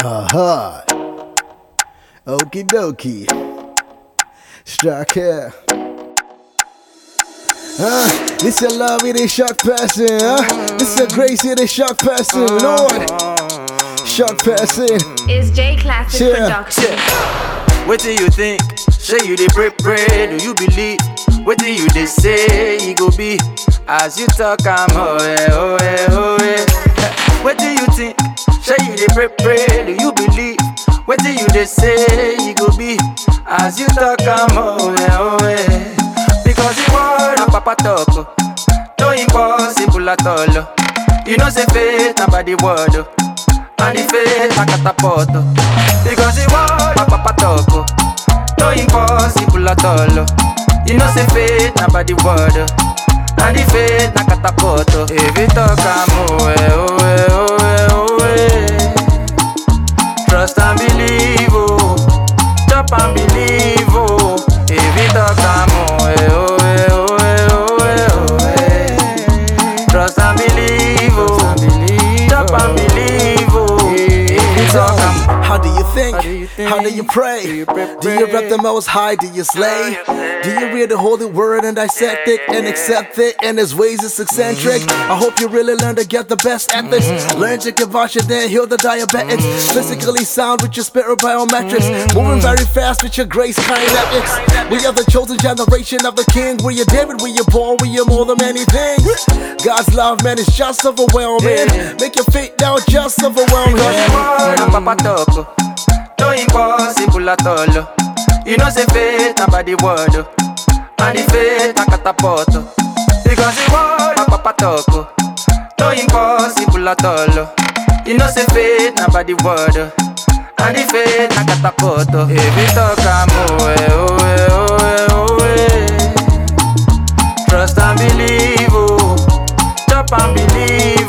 Haha. Okie dokie. Strike here. This a love, it is shock person. This a grace, it is shock person. Lord, shock person. It's J Classic Production. What do you think? Say you dey pray, do you believe? What do you dey say it go be? As you talk, I'm oh yeah. What do you think? Say you dey pray, do you believe? What do you dey say it go be? As you talk, I'm oh yeah. Because the word of Papa talk, no impossible at all. You know say faith na by the word, and the faith na catapult. Because the word of Papa talk, no impossible at all. You know say faith na by the word, and the faith na catapult. If you talk, I'm oh yeah. Trust and believe, oh. Chop and believe, oh. If you talk, I'm oh yeah. Trust and believe, oh. Chop and believe, oh. If you talk, I'm how do you think? How do you pray? Do you rep the most high? Do you slay? Do you read the holy word and dissect it and accept it? And his ways is eccentric. I hope you really learn to get the best ethics. Learn to kibosh it, then heal the diabetics. Physically sound with your spirit biometrics. Moving very fast with your grace kinetics. We are the chosen generation of the king. We are David, we are Paul, we are more than many things. God's love, man, is just overwhelming. Make your faith now just overwhelming. Papa talk, no impossible at all. You know say faith na by the word, and the faith na catapult. Because the word of Papa talk, no impossible at all. You know say faith na by the word, and the faith na catapult. If you talk, I'm oh yeah. Trust and believe, oh. Chop and believe.